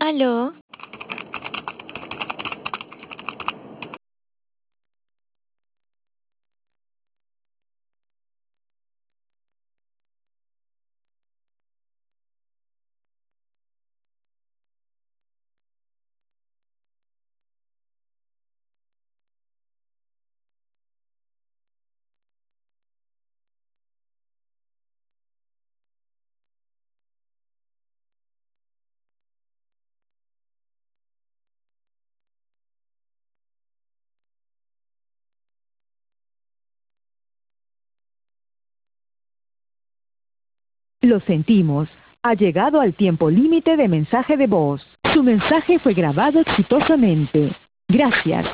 ¿Aló? Lo sentimos. Ha llegado al tiempo límite de mensaje de voz. Su mensaje fue grabado exitosamente. Gracias.